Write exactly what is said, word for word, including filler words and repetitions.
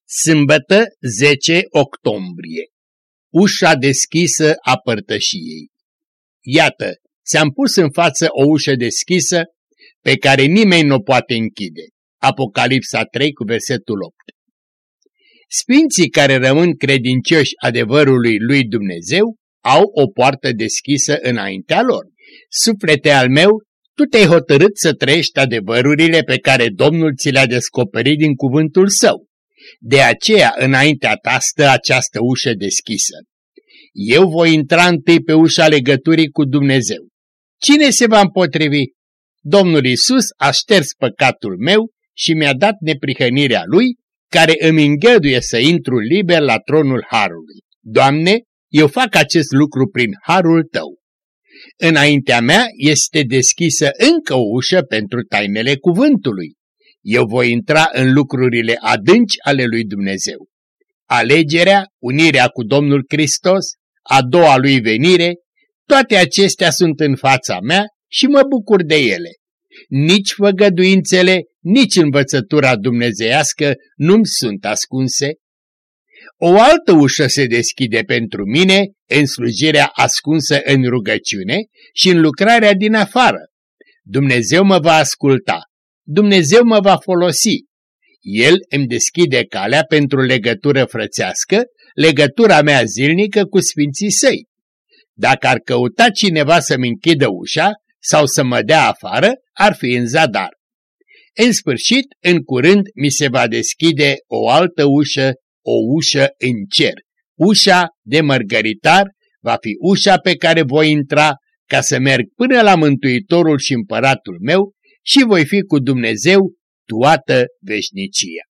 Sâmbătă, zece octombrie. Ușa deschisă a părtășiei. Iată, ți-am pus în față o ușă deschisă pe care nimeni nu o poate închide. Apocalipsa trei cu versetul opt. Sfinții care rămân credincioși adevărului lui Dumnezeu au o poartă deschisă înaintea lor. Suflete al meu, tu te-ai hotărât să trăiești adevărurile pe care Domnul ți le-a descoperit din cuvântul său. De aceea înaintea ta stă această ușă deschisă. Eu voi intra întâi pe ușa legăturii cu Dumnezeu. Cine se va împotrivi? Domnul Iisus a șters păcatul meu și mi-a dat neprihănirea Lui, care îmi îngăduie să intru liber la tronul Harului. Doamne, eu fac acest lucru prin Harul Tău. Înaintea mea este deschisă încă o ușă pentru tainele cuvântului. Eu voi intra în lucrurile adânci ale lui Dumnezeu. Alegerea, unirea cu Domnul Hristos, a doua lui venire, toate acestea sunt în fața mea și mă bucur de ele. Nici făgăduințele, nici învățătura dumnezeiască nu-mi sunt ascunse. O altă ușă se deschide pentru mine în slujirea ascunsă în rugăciune și în lucrarea din afară. Dumnezeu mă va asculta. Dumnezeu mă va folosi. El îmi deschide calea pentru legătură frățească, legătura mea zilnică cu sfinții săi. Dacă ar căuta cineva să-mi închidă ușa sau să mă dea afară, ar fi în zadar. În sfârșit, în curând, mi se va deschide o altă ușă, o ușă în cer. Ușa de mărgăritar va fi ușa pe care voi intra ca să merg până la Mântuitorul și Împăratul meu și voi fi cu Dumnezeu toată veșnicia.